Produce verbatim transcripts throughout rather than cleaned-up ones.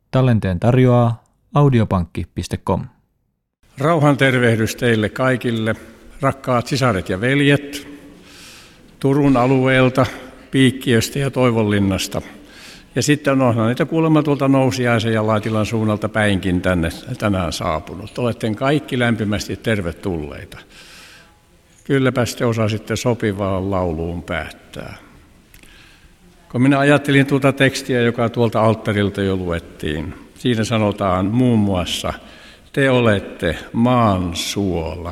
Tallenteen tarjoaa audiopankki piste com. Rauhan tervehdys teille kaikille, rakkaat sisaret ja veljet, Turun alueelta, Piikkiöstä ja Toivonlinnasta. Ja sitten onhan niitä kuulemma tuolta Nousiaisen ja Laitilan suunnalta päinkin tänne tänään saapunut. Olette kaikki lämpimästi tervetulleita. Kylläpä te osasitte sopivaan lauluun päättää. Kun minä ajattelin tuota tekstiä, joka tuolta alttarilta jo luettiin, siinä sanotaan muun muassa, te olette maan suola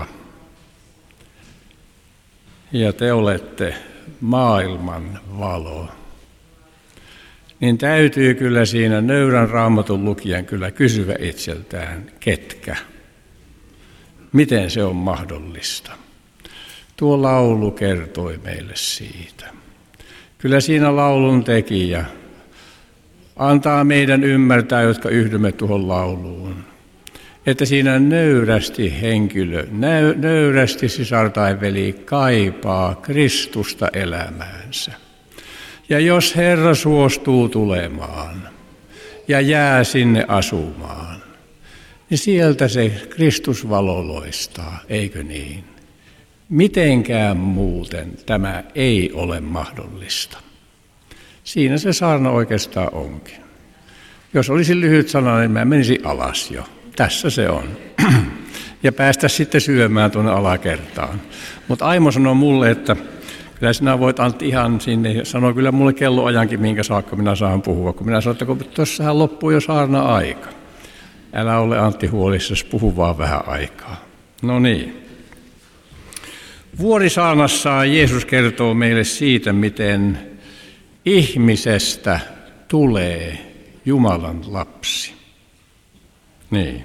ja te olette maailman valo. Niin täytyy kyllä siinä nöyrän Raamatun lukijan kyllä kysyä itseltään, ketkä? Miten se on mahdollista? Tuo laulu kertoi meille siitä. Kyllä siinä laulun tekijä antaa meidän ymmärtää, jotka yhdymme tuohon lauluun, että siinä nöyrästi henkilö, nöyrästi sisar tai veli kaipaa Kristusta elämäänsä. Ja jos Herra suostuu tulemaan ja jää sinne asumaan, niin sieltä se Kristusvalo loistaa, eikö niin? Mitenkään muuten tämä ei ole mahdollista. Siinä se saarna oikeastaan onkin. Jos olisi lyhyt sana, niin mä menisin alas jo. Tässä se on. Ja päästä sitten syömään tuonne alakertaan. Mutta Aimo sanoi mulle, että kyllä sinä voit Antti ihan sinne, ja sanoi kyllä mulle kelloajankin, minkä saakka minä saan puhua. Kun minä sanoin, että kun tuossahan loppuu jo saarna-aika. Älä ole Antti huolissasi, puhu vaan vähän aikaa. No niin. Vuorisaarnassaan Jeesus kertoo meille siitä, miten ihmisestä tulee Jumalan lapsi. Niin.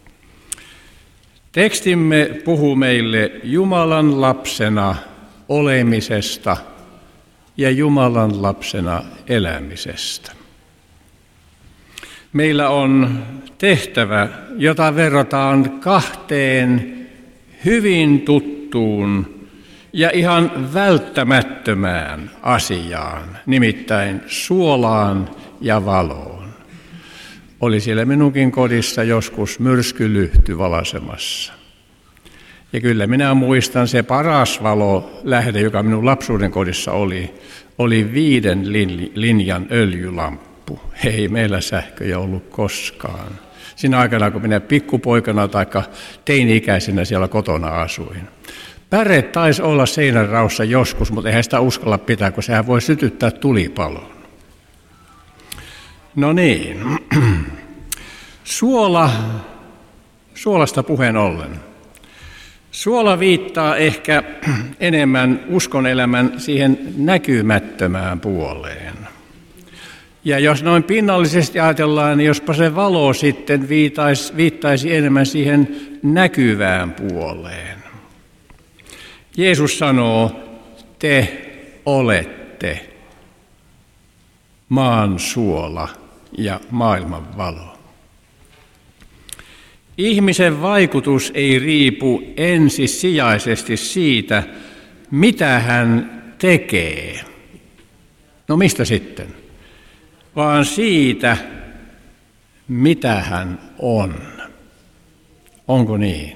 Tekstimme puhuu meille Jumalan lapsena olemisesta ja Jumalan lapsena elämisestä. Meillä on tehtävä, jota verrataan kahteen hyvin tuttuun ja ihan välttämättömään asiaan, nimittäin suolaan ja valoon. Oli siellä minunkin kodissa joskus myrskylyhty valasemassa. Ja kyllä minä muistan, se paras valolähde, joka minun lapsuuden kodissa oli, oli viiden linjan öljylamppu. Ei meillä sähköjä ollut koskaan. Siinä aikana, kun minä pikkupoikana tai teini-ikäisenä siellä kotona asuin. Päre taisi olla seinänraossa joskus, mutta eihän sitä uskalla pitää, kun sehän voi sytyttää tulipalon. No niin, suola, suolasta puheen ollen. Suola viittaa ehkä enemmän uskonelämän siihen näkymättömään puoleen. Ja jos noin pinnallisesti ajatellaan, niin jospa se valo sitten viittaisi, viittaisi enemmän siihen näkyvään puoleen. Jeesus sanoo, te olette maan suola ja maailman valo. Ihmisen vaikutus ei riipu ensisijaisesti siitä, mitä hän tekee. No mistä sitten? Vaan siitä, mitä hän on. Onko niin?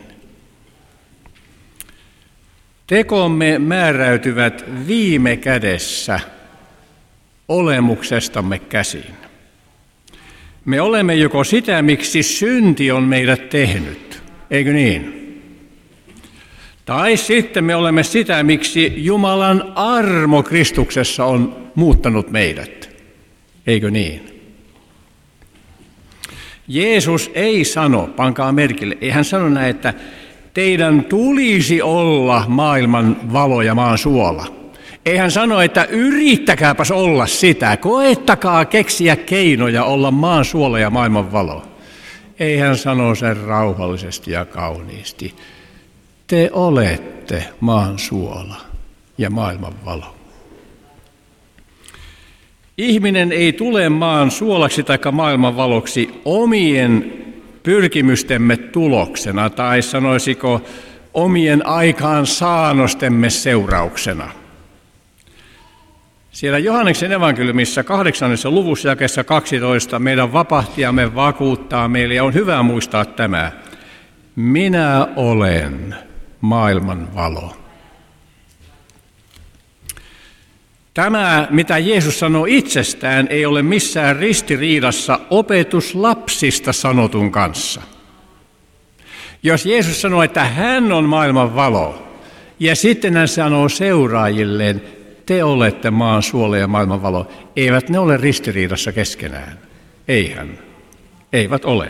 Tekomme määräytyvät viime kädessä olemuksestamme käsin. Me olemme joko sitä, miksi synti on meidät tehnyt, eikö niin? Tai sitten me olemme sitä, miksi Jumalan armo Kristuksessa on muuttanut meidät, eikö niin? Jeesus ei sano, pankaa merkille, ei hän sano näin, että teidän tulisi olla maailman valo ja maan suola. Ei hän sano, että yrittäkääpäs olla sitä, koettakaa keksiä keinoja olla maan suola ja maailman valo. Ei hän sano sen rauhallisesti ja kauniisti. Te olette maan suola ja maailman valo. Ihminen ei tule maan suolaksi tai maailman valoksi omien pyrkimystemme tuloksena, tai sanoisiko omien aikaansaannostemme seurauksena. Siellä Johanneksen evankeliumissa kahdeksannessa luvussa jakeessa kaksitoista meidän vapahtajamme vakuuttaa meille, ja on hyvä muistaa tämä: minä olen maailman valo. Tämä, mitä Jeesus sanoo itsestään, ei ole missään ristiriidassa opetuslapsista sanotun kanssa. Jos Jeesus sanoo, että hän on maailman valo, ja sitten hän sanoo seuraajilleen, te olette maan suola ja maailman valo, eivät ne ole ristiriidassa keskenään. Eihän. Eivät ole.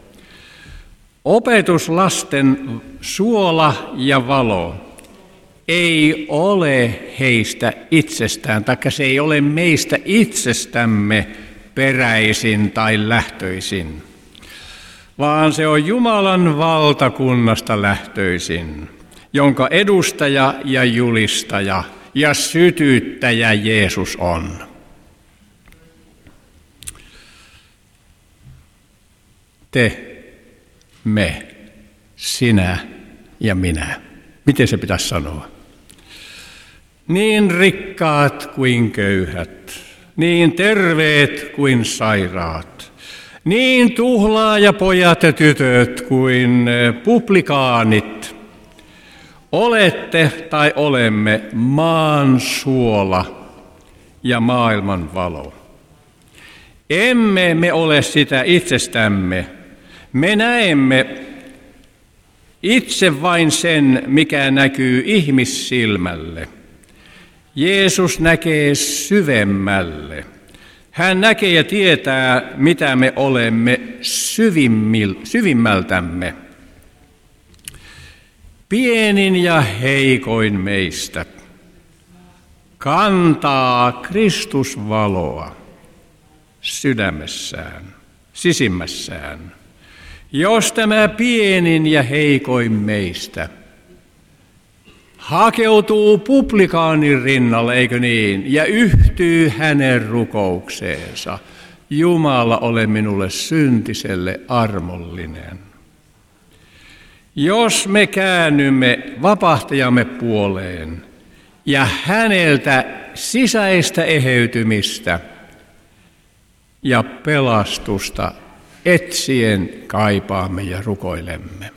Opetuslasten suola ja valo ei ole heistä itsestään, taikka se ei ole meistä itsestämme peräisin tai lähtöisin, vaan se on Jumalan valtakunnasta lähtöisin, jonka edustaja ja julistaja ja sytyttäjä Jeesus on. Te, me, sinä ja minä. Miten se pitäisi sanoa? Niin rikkaat kuin köyhät, niin terveet kuin sairaat, niin tuhlaajapojat ja tytöt kuin publikaanit. Olette tai olemme maan suola ja maailman valo. Emme me ole sitä itsestämme. Me näemme itse vain sen, mikä näkyy ihmissilmälle. Jeesus näkee syvemmälle. Hän näkee ja tietää, mitä me olemme syvimmältämme. Pienin ja heikoin meistä kantaa Kristusvaloa sydämessään, sisimmässään. Jos tämä pienin ja heikoin meistä hakeutuu publikaanin rinnalle, eikö niin, ja yhtyy hänen rukoukseensa, Jumala, ole minulle syntiselle armollinen. Jos me käännymme vapahtajamme puoleen ja häneltä sisäistä eheytymistä ja pelastusta etsien kaipaamme ja rukoilemme.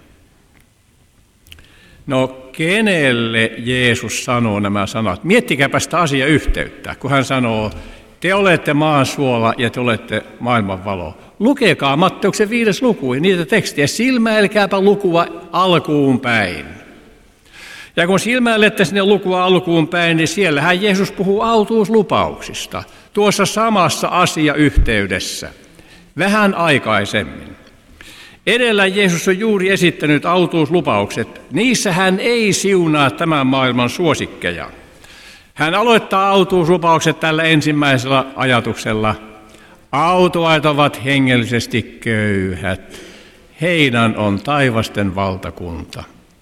No, kenelle Jeesus sanoo nämä sanat? Miettikääpä sitä asiayhteyttä, kun hän sanoo, te olette maan suola ja te olette maailman valo. Lukekaa Matteuksen viides luku ja niitä tekstejä, silmäilkääpä lukua alkuun päin. Ja kun silmäilette sinne lukua alkuun päin, niin siellähän Jeesus puhuu autuuslupauksista tuossa samassa asiayhteydessä, vähän aikaisemmin. Edellä Jeesus on juuri esittänyt autuuslupaukset. Niissä hän ei siunaa tämän maailman suosikkeja. Hän aloittaa autuuslupaukset tällä ensimmäisellä ajatuksella. Autuaat ovat hengellisesti köyhät. Heidän on taivasten valtakunta.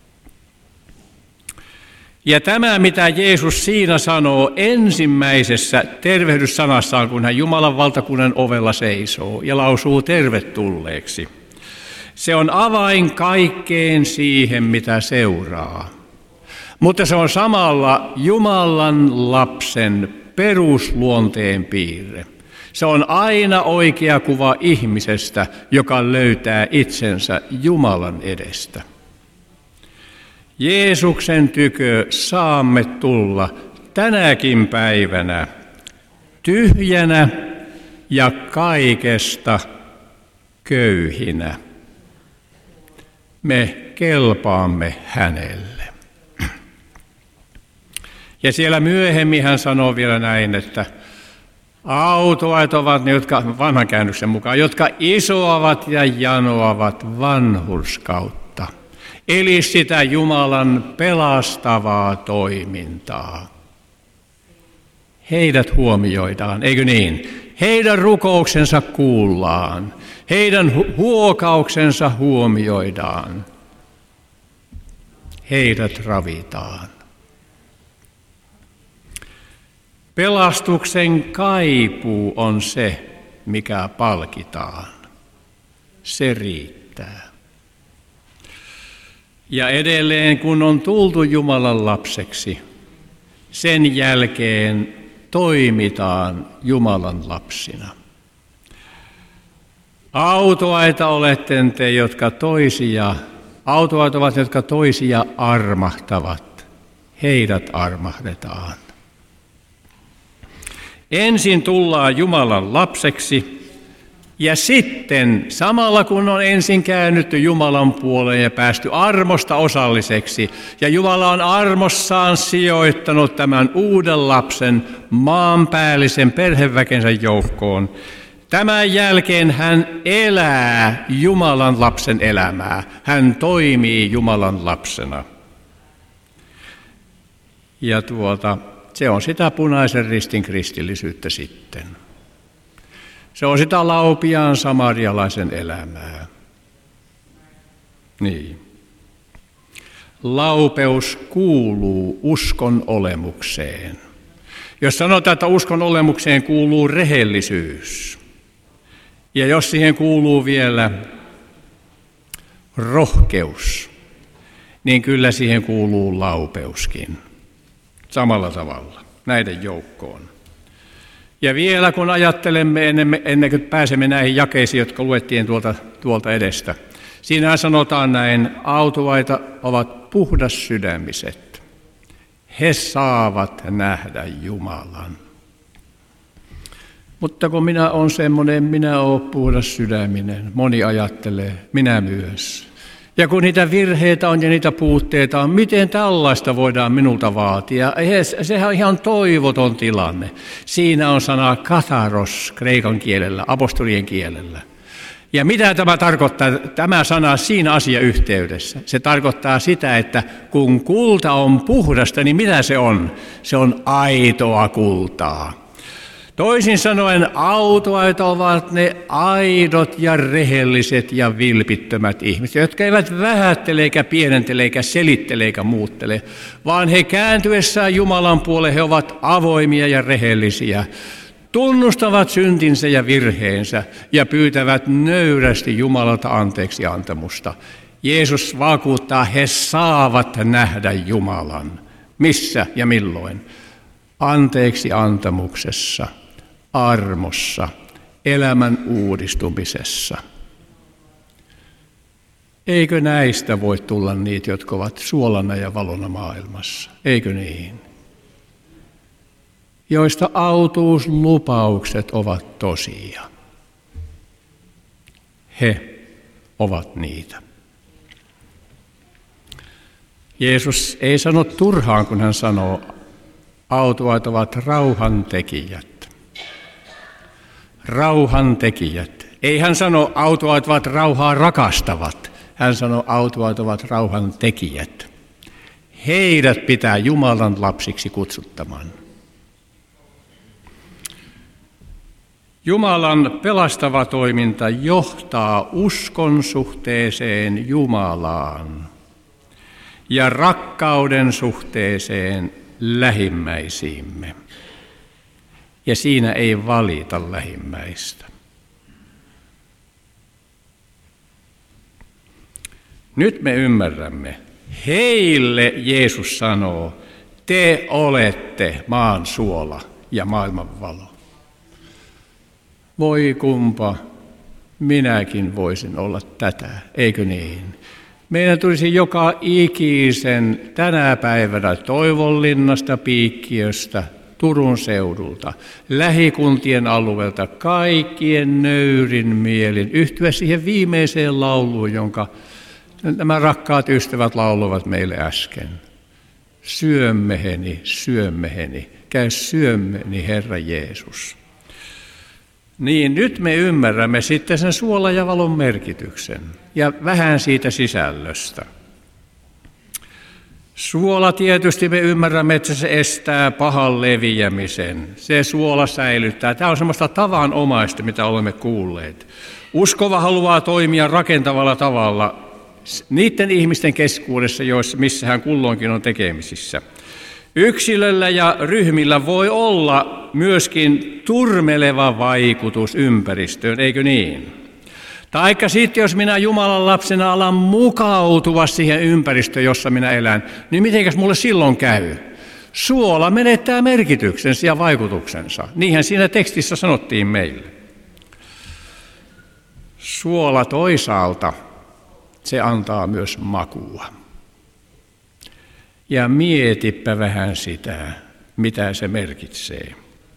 Ja tämä, mitä Jeesus siinä sanoo ensimmäisessä tervehdyssanassaan, kun hän Jumalan valtakunnan ovella seisoo ja lausuu tervetulleeksi, se on avain kaikkeen siihen, mitä seuraa. Mutta se on samalla Jumalan lapsen perusluonteen piirre. Se on aina oikea kuva ihmisestä, joka löytää itsensä Jumalan edestä. Jeesuksen tykö saamme tulla tänäkin päivänä tyhjänä ja kaikesta köyhinä. Me kelpaamme hänelle. Ja siellä myöhemmin hän sanoo vielä näin, että autuaat ovat ne, jotka vanhan käännöksen mukaan, jotka isoavat ja janoavat vanhurskautta. Eli sitä Jumalan pelastavaa toimintaa. Heidät huomioidaan, eikö niin? Heidän rukouksensa kuullaan. Heidän huokauksensa huomioidaan. Heidät ravitaan. Pelastuksen kaipuu on se, mikä palkitaan. Se riittää. Ja edelleen, kun on tultu Jumalan lapseksi, sen jälkeen toimitaan Jumalan lapsina. Autoaita olette te, jotka toisia, autoait ovat, jotka toisia armahtavat. Heidät armahdetaan. Ensin tullaan Jumalan lapseksi, ja sitten samalla kun on ensin käännytty Jumalan puoleen ja päästy armosta osalliseksi, ja Jumala on armossaan sijoittanut tämän uuden lapsen maanpäällisen perheväkensä joukkoon, tämän jälkeen hän elää Jumalan lapsen elämää. Hän toimii Jumalan lapsena. Ja tuota, se on sitä punaisen ristin kristillisyyttä sitten. Se on sitä laupiaan samarialaisen elämää. Niin. Laupeus kuuluu uskon olemukseen. Jos sanotaan, että uskon olemukseen kuuluu rehellisyys, ja jos siihen kuuluu vielä rohkeus, niin kyllä siihen kuuluu laupeuskin. Samalla tavalla, näiden joukkoon. Ja vielä kun ajattelemme, ennen, ennen kuin pääsemme näihin jakeisiin, jotka luettiin tuolta, tuolta edestä, siinä sanotaan näin, autuaita ovat puhdas sydämiset. He saavat nähdä Jumalan. Mutta kun minä olen semmoinen, minä olen puhdas sydäminen, moni ajattelee, minä myös. Ja kun niitä virheitä on ja niitä puutteita on, miten tällaista voidaan minulta vaatia? Sehän on ihan toivoton tilanne. Siinä on sana katharos kreikan kielellä, apostolien kielellä. Ja mitä tämä tarkoittaa, tämä sana siinä asiayhteydessä? Se tarkoittaa sitä, että kun kulta on puhdasta, niin mitä se on? Se on aitoa kultaa. Toisin sanoen autoaita ovat ne aidot ja rehelliset ja vilpittömät ihmiset, jotka eivät vähättele eikä pienentele eikä selittele eikä muuttele, vaan he kääntyessään Jumalan puoleen he ovat avoimia ja rehellisiä, tunnustavat syntinsä ja virheensä ja pyytävät nöyrästi Jumalalta anteeksi antamusta. Jeesus vakuuttaa, he saavat nähdä Jumalan. Missä ja milloin? Anteeksi antamuksessa, armossa, elämän uudistumisessa. Eikö näistä voi tulla niitä, jotka ovat suolana ja valona maailmassa? Eikö niin? Joista autuuslupaukset ovat tosia. He ovat niitä. Jeesus ei sano turhaan, kun hän sanoo, autuaat ovat rauhantekijät. Rauhantekijät. Ei hän sano, autuaat ovat rauhaa rakastavat. Hän sanoo, autuaat ovat rauhantekijät. Heidät pitää Jumalan lapsiksi kutsuttamaan. Jumalan pelastava toiminta johtaa uskon suhteeseen Jumalaan ja rakkauden suhteeseen lähimmäisiimme. Ja siinä ei valita lähimmäistä. Nyt me ymmärrämme. Heille Jeesus sanoo, te olette maan suola ja maailman valo. Voi kumpa, minäkin voisin olla tätä, eikö niin? Meidän tulisi joka ikisen tänä päivänä Toivonlinnasta, Piikkiöstä, Turun seudulta, lähikuntien alueelta, kaikkien nöyrin mielin, yhtyä siihen viimeiseen lauluun, jonka nämä rakkaat ystävät lauloivat meille äsken. Syömmeheni, syömmeheni, käy syömmeni, Herra Jeesus. Niin nyt me ymmärrämme sitten sen suola ja valon merkityksen ja vähän siitä sisällöstä. Suola tietysti me ymmärrämme, että se estää pahan leviämisen. Se suola säilyttää. Tämä on semmoista tavanomaista, mitä olemme kuulleet. Uskova haluaa toimia rakentavalla tavalla niiden ihmisten keskuudessa, joissa, missä hän kulloinkin on tekemisissä. Yksilöllä ja ryhmillä voi olla myöskin turmeleva vaikutus ympäristöön, eikö niin? Taikka sitten, jos minä Jumalan lapsena alan mukautua siihen ympäristöön, jossa minä elän, niin mitenkäs mulle silloin käy? suola menettää merkityksensä ja vaikutuksensa. Niinhän siinä tekstissä sanottiin meille. Suola toisaalta, se antaa myös makua. Ja mietipä vähän sitä, mitä se merkitsee.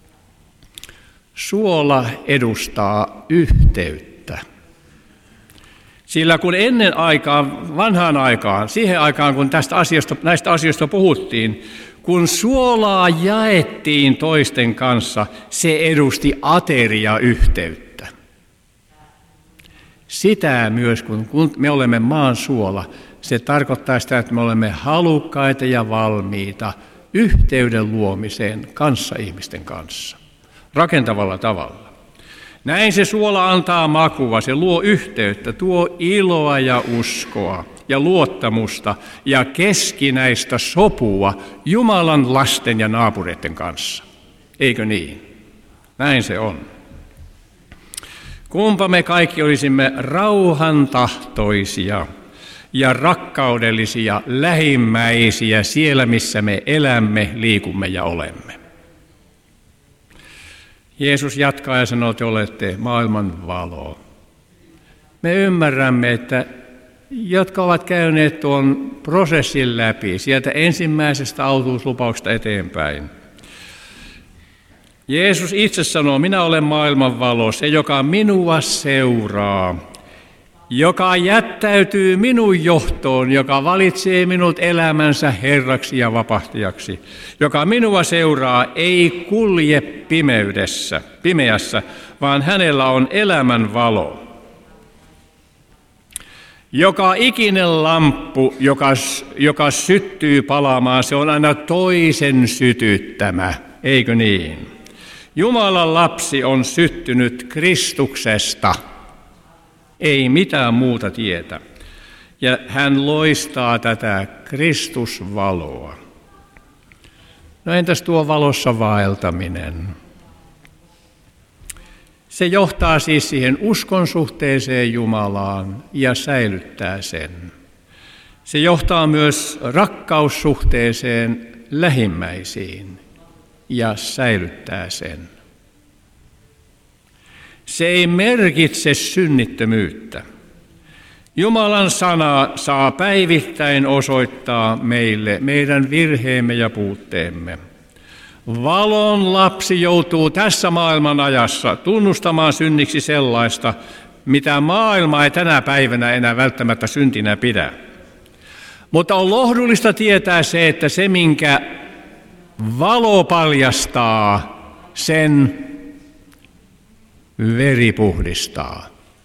Suola edustaa yhteyttä. Sillä kun ennen aikaa, vanhaan aikaan, siihen aikaan kun tästä asiasta, näistä asioista puhuttiin, kun suolaa jaettiin toisten kanssa, se edusti ateriayhteyttä. Sitä myös, kun me olemme maan suola, se tarkoittaa sitä, että me olemme halukkaita ja valmiita yhteyden luomiseen kanssaihmisten kanssa, rakentavalla tavalla. Näin se suola antaa makua, se luo yhteyttä, tuo iloa ja uskoa ja luottamusta ja keskinäistä sopua Jumalan lasten ja naapureiden kanssa. Eikö niin? Näin se on. Kumpa me kaikki olisimme rauhantahtoisia ja rakkaudellisia lähimmäisiä siellä, missä me elämme, liikumme ja olemme. Jeesus jatkaa ja sanoo, te olette maailman valo. Me ymmärrämme, että jotka ovat käyneet tuon prosessin läpi, sieltä ensimmäisestä autuuslupauksesta eteenpäin. Jeesus itse sanoo, minä olen maailman valo, se joka minua seuraa, joka jättäytyy minun johtoon, joka valitsee minut elämänsä herraksi ja vapahtajaksi, joka minua seuraa, ei kulje pimeydessä, pimeässä, vaan hänellä on elämän valo. Joka ikinen lamppu, joka, joka syttyy palaamaan, se on aina toisen sytyttämä, eikö niin? Jumalan lapsi on syttynyt Kristuksesta, ei mitään muuta tietä. Ja hän loistaa tätä Kristusvaloa. No entäs tuo valossa vaeltaminen? Se johtaa siis siihen uskon suhteeseen Jumalaan ja säilyttää sen. Se johtaa myös rakkaussuhteeseen lähimmäisiin ja säilyttää sen. Se ei merkitse synnittömyyttä. Jumalan sana saa päivittäin osoittaa meille meidän virheemme ja puutteemme. Valon lapsi joutuu tässä maailman ajassa tunnustamaan synniksi sellaista, mitä maailma ei tänä päivänä enää välttämättä syntinä pidä. Mutta on lohdullista tietää se, että se minkä valo paljastaa, sen veri puhdistaa.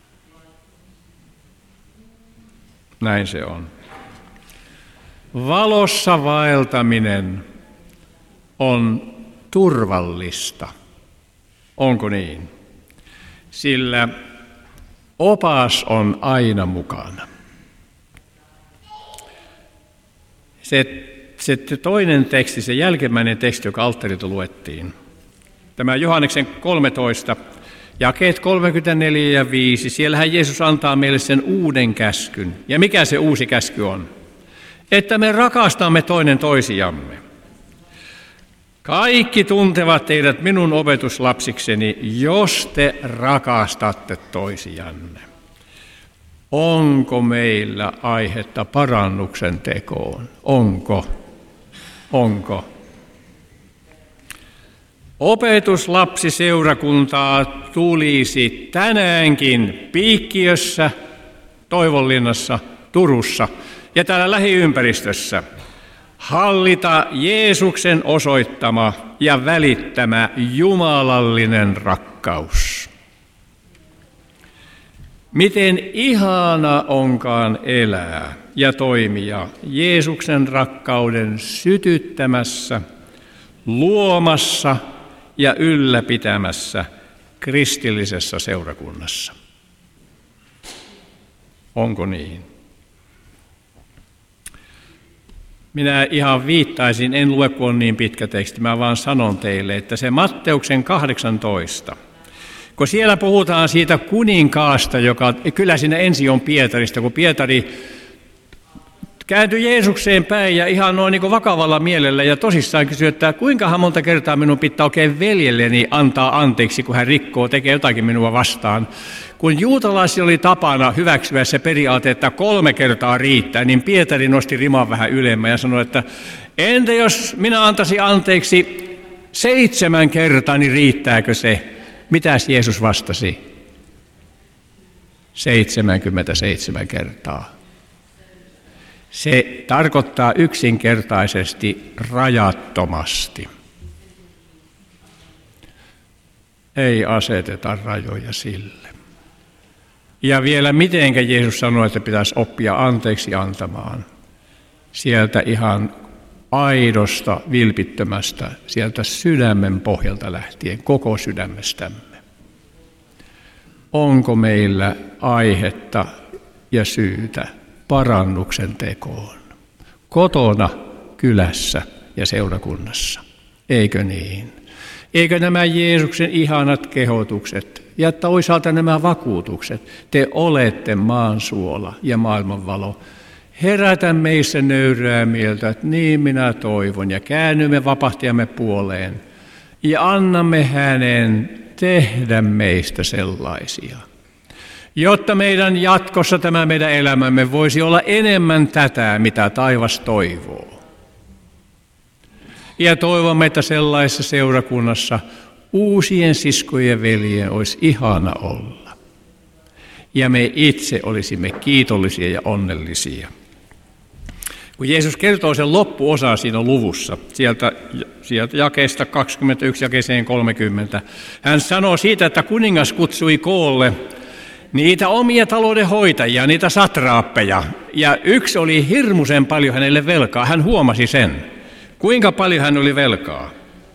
Näin se on. Valossa vaeltaminen on turvallista. Onko niin? Sillä opas on aina mukana. Se, se toinen teksti, se jälkimmäinen teksti, joka alttarilta luettiin, tämä Johanneksen kolmetoista, jakeet kolmekymmentäneljä ja viisi, siellähän Jeesus antaa meille sen uuden käskyn. Ja mikä se uusi käsky on? Että me rakastamme toinen toisiamme. Kaikki tuntevat teidät minun opetuslapsikseni, jos te rakastatte toisianne. Onko meillä aihetta parannuksen tekoon? Onko? Onko? Opetuslapsiseurakuntaa tulisi tänäänkin Piikkiössä, Toivonlinnassa, Turussa ja täällä lähiympäristössä hallita Jeesuksen osoittama ja välittämä jumalallinen rakkaus. Miten ihana onkaan elää ja toimia Jeesuksen rakkauden sytyttämässä, luomassa ja ylläpitämässä kristillisessä seurakunnassa. Onko niin? Minä ihan viittaisin, en lue kun on niin pitkä teksti, mä vaan sanon teille, että se Matteuksen kahdeksantoista, kun siellä puhutaan siitä kuninkaasta, joka, kyllä siinä ensin on Pietarista, kun Pietari kääntyi Jeesukseen päin ja ihan noin niin kuin vakavalla mielellä ja tosissaan kysyi, että kuinkahan monta kertaa minun pitää oikein veljelleni antaa anteeksi, kun hän rikkoo, tekee jotakin minua vastaan. Kun juutalaisilla oli tapana hyväksyä se periaate, että kolme kertaa riittää, niin Pietari nosti riman vähän ylemmän ja sanoi, että entä jos minä antaisin anteeksi seitsemän kertaa, niin riittääkö se? Mitäs Jeesus vastasi? seitsemänkymmentäseitsemän kertaa. Se tarkoittaa yksinkertaisesti rajattomasti. Ei aseteta rajoja sille. Ja vielä mitenkä Jeesus sanoi, että pitäisi oppia anteeksi antamaan. Sieltä ihan aidosta, vilpittömästä, sieltä sydämen pohjalta lähtien, koko sydämestämme. Onko meillä aihetta ja syytä parannuksen tekoon? Kotona, kylässä ja seurakunnassa. Eikö niin? Eikö nämä Jeesuksen ihanat kehotukset ja toisaalta nämä vakuutukset, te olette maan suola ja maailmanvalo, herätä meissä nöyrää mieltä, että niin minä toivon, ja käännymme vapahtajamme puoleen ja annamme hänen tehdä meistä sellaisia, jotta meidän jatkossa tämä meidän elämämme voisi olla enemmän tätä, mitä taivas toivoo. Ja toivomme, että sellaisessa seurakunnassa uusien siskojen ja veljien olisi ihana olla. Ja me itse olisimme kiitollisia ja onnellisia. Kun Jeesus kertoo sen loppuosaa siinä luvussa, sieltä, sieltä jakeesta kaksikymmentäyksi jakeeseen kolmekymmentä, hän sanoo siitä, että kuningas kutsui koolle niitä omia taloudenhoitajia, niitä satraappeja. Ja yksi oli hirmuisen paljon hänelle velkaa, hän huomasi sen. Kuinka paljon hän oli velkaa?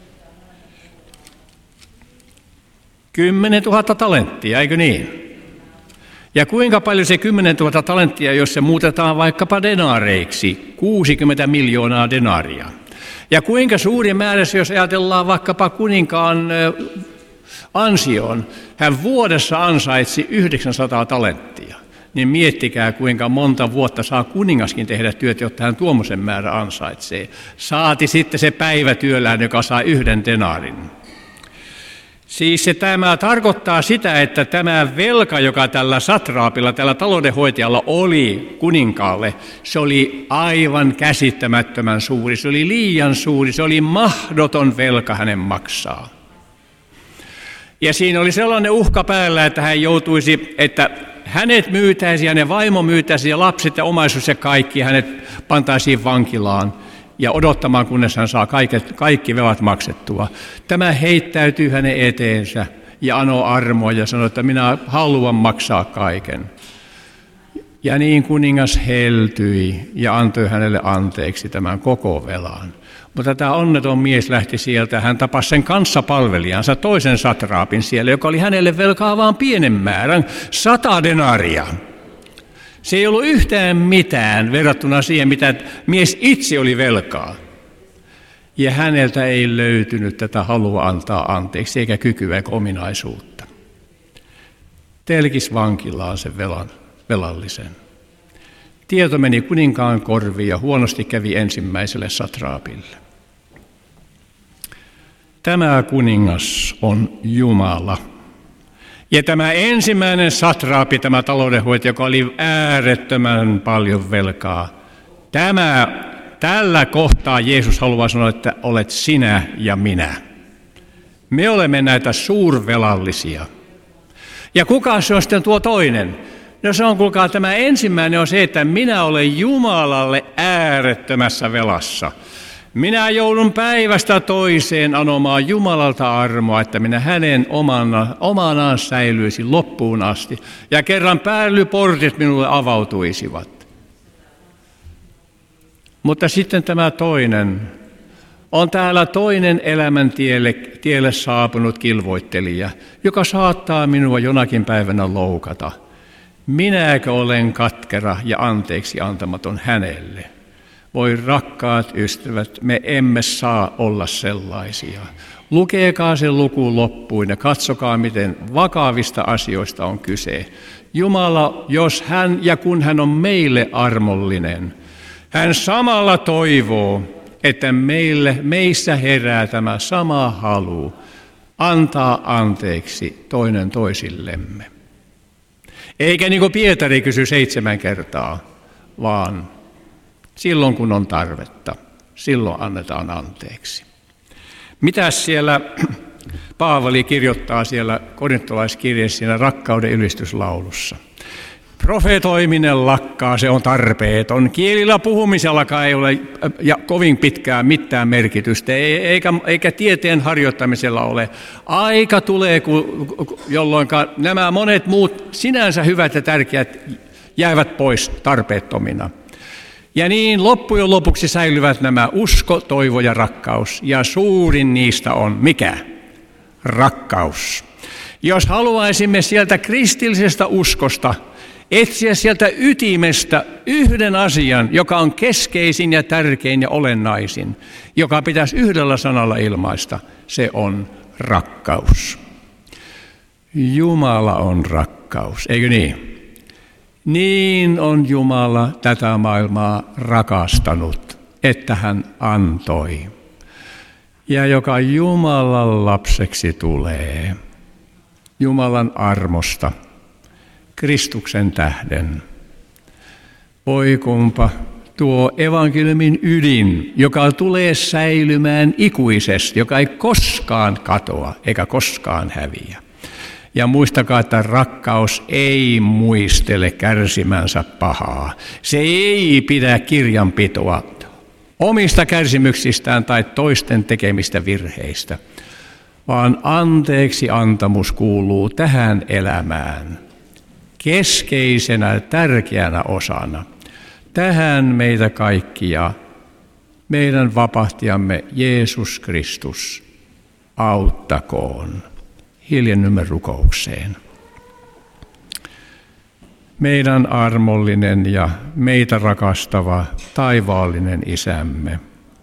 Kymmenen tuhatta talenttia, eikö niin? Ja kuinka paljon se kymmenen tuhatta talenttia, jos se muutetaan vaikkapa denaareiksi, kuusikymmentä miljoonaa denaaria. Ja kuinka suuri määrä, jos ajatellaan vaikkapa kuninkaan ansioon, hän vuodessa ansaitsi yhdeksänsataa talenttia. Niin miettikää, kuinka monta vuotta saa kuningaskin tehdä työt, jotta hän tuommoisen määrä ansaitsee. Saati sitten se päivätyöläinen, joka saa yhden denaarin. Siis se, tämä tarkoittaa sitä, että tämä velka, joka tällä satraapilla, tällä taloudenhoitajalla oli kuninkaalle, se oli aivan käsittämättömän suuri, se oli liian suuri, se oli mahdoton velka hänen maksaa. Ja siinä oli sellainen uhka päällä, että hän joutuisi, että hänet myytäisi ja ne vaimo myytäisi ja lapset ja omaisuus ja kaikki, hänet pantaisiin vankilaan ja odottamaan, kunnes hän saa kaiket, kaikki velat maksettua. Tämä heittäytyy hänen eteensä ja anoi armoa ja sanoi, että minä haluan maksaa kaiken. Ja niin kuningas heltyi ja antoi hänelle anteeksi tämän koko velan. Mutta tämä onneton mies lähti sieltä, hän tapasi sen kanssapalvelijansa, toisen satraapin siellä, joka oli hänelle velkaa vaan pienen määrän, sata denaria. Se ei ollut yhtään mitään verrattuna siihen, mitä mies itse oli velkaa. Ja häneltä ei löytynyt tätä halua antaa anteeksi, eikä kykyä eikä ominaisuutta. Telkis vankilaan sen velan, velallisen. Tieto meni kuninkaan korviin ja huonosti kävi ensimmäiselle satraapille. Tämä kuningas on Jumala. Ja tämä ensimmäinen satraapi, tämä taloudenhoitaja, joka oli äärettömän paljon velkaa, tämä, tällä kohtaa Jeesus haluaa sanoa, että olet sinä ja minä. Me olemme näitä suurvelallisia. Ja kuka se on sitten tuo toinen? No se on, kuulkaa, tämä ensimmäinen on se, että minä olen Jumalalle äärettömässä velassa. Minä joudun päivästä toiseen anomaan Jumalalta armoa, että minä hänen omana, omanaan säilyisin loppuun asti. Ja kerran päällyportit minulle avautuisivat. Mutta sitten tämä toinen on täällä toinen elämän tielle, tielle saapunut kilvoittelija, joka saattaa minua jonakin päivänä loukata. Minäkö olen katkera ja anteeksi antamaton hänelle? Voi rakkaat ystävät, me emme saa olla sellaisia. Lukekaa se luku loppuun ja katsokaa, miten vakavista asioista on kyse. Jumala, jos hän ja kun hän on meille armollinen, Hän samalla toivoo, että meille, meissä herää tämä sama halu antaa anteeksi toinen toisillemme. Eikä niin kuin Pietari kysy seitsemän kertaa, vaan silloin kun on tarvetta, silloin annetaan anteeksi. Mitäs siellä Paavali kirjoittaa siellä korintolaiskirjeessä siinä rakkauden ylistyslaulussa? Profetoiminen lakkaa, se on tarpeeton. Kielillä puhumisellakaan ei ole ja kovin pitkään mitään merkitystä, eikä, eikä tieteen harjoittamisella ole. Aika tulee, jolloin nämä monet muut sinänsä hyvät ja tärkeät jäävät pois tarpeettomina. Ja niin loppujen lopuksi säilyvät nämä usko, toivo ja rakkaus. Ja suurin niistä on mikä? Rakkaus. Jos haluaisimme sieltä kristillisestä uskosta etsiä sieltä ytimestä yhden asian, joka on keskeisin ja tärkein ja olennaisin, joka pitäisi yhdellä sanalla ilmaista, se on rakkaus. Jumala on rakkaus, eikö niin? Niin on Jumala tätä maailmaa rakastanut, että hän antoi. Ja joka Jumalan lapseksi tulee, Jumalan armosta, Kristuksen tähden. Voi kumpa tuo evankeliumin ydin, joka tulee säilymään ikuisesti, joka ei koskaan katoa eikä koskaan häviä. Ja muistakaa, että rakkaus ei muistele kärsimänsä pahaa. Se ei pidä kirjanpitoa omista kärsimyksistään tai toisten tekemistä virheistä, vaan anteeksi antamus kuuluu tähän elämään keskeisenä, tärkeänä osana. Tähän meitä kaikkia, meidän vapahtajamme Jeesus Kristus, auttakoon. Hiljennymme rukoukseen. Meidän armollinen ja meitä rakastava taivaallinen Isämme.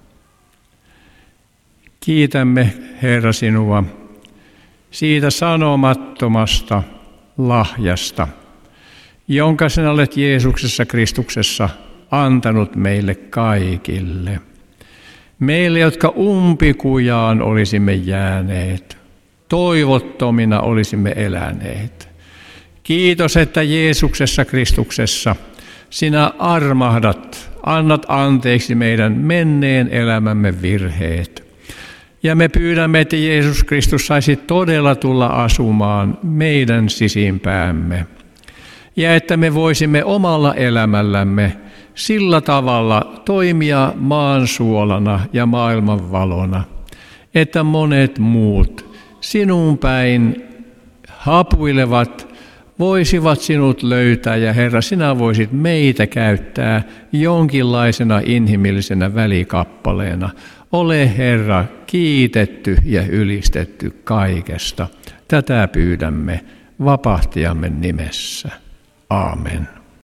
Kiitämme, Herra, sinua siitä sanomattomasta lahjasta, jonka sinä olet Jeesuksessa Kristuksessa antanut meille kaikille. Meille, jotka umpikujaan olisimme jääneet, toivottomina olisimme eläneet. Kiitos, että Jeesuksessa Kristuksessa sinä armahdat, annat anteeksi meidän menneen elämämme virheet. Ja me pyydämme, että Jeesus Kristus saisi todella tulla asumaan meidän sisimpäämme. Ja että me voisimme omalla elämällämme sillä tavalla toimia maan suolana ja maailman valona, että monet muut sinun päin hapuilevat voisivat sinut löytää, ja Herra, sinä voisit meitä käyttää jonkinlaisena inhimillisenä välikappaleena. Ole, Herra, kiitetty ja ylistetty kaikesta. Tätä pyydämme vapahtajamme nimessä. Aamen.